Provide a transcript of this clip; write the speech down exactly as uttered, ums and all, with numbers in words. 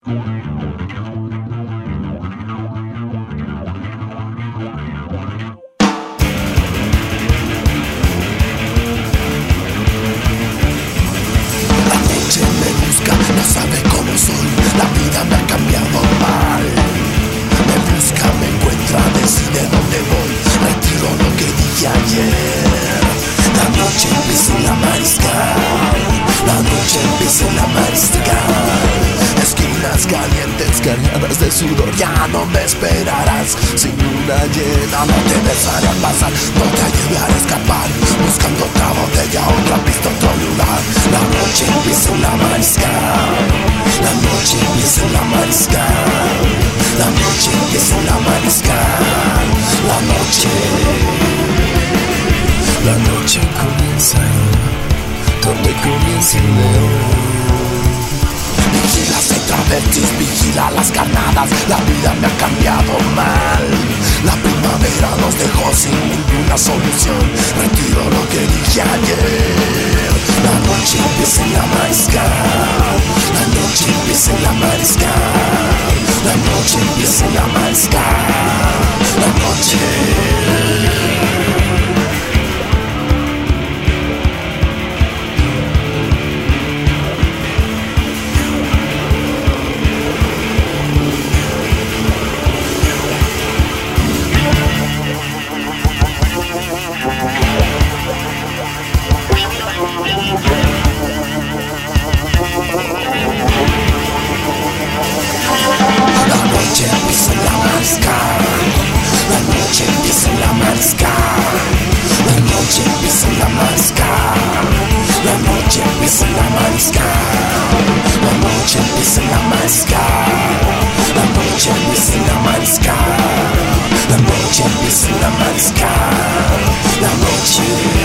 No sabe cómo soy, la vida me ha cambiado mal. Me busca, me encuentra, decide dónde voy. Retiro lo que dije ayer. La noche empieza en la mariscal. La noche empieza en la mariscal. Esquinas calientes cargadas de sudor. Ya no me esperarás. Sin luna llena no te dejaré pasar. No te ayudaré a escapar. Buscando otra botella, otra pista, otro lugar. La noche empieza en la mariscal. La noche empieza en la mariscal. La noche empieza en la mariscal. La noche. La noche comienza donde comienza el león. Vigila las travestis, vigila las carnadas. La vida me ha cambiado mal. La primavera nos dejó sin ninguna solución. Retiro lo que dije ayer. La noche empieza en la mariscal. La noche empieza en la mariscal. La noche empieza en la mariscal. La noche. La noche empieza en la mariscal. La noche empieza en la mariscal. La noche empieza en la mariscal. La noche empieza en la mariscal. La noche empieza en la mariscal. La noche empieza en la mariscal. La noche empieza en la mariscal. La noche.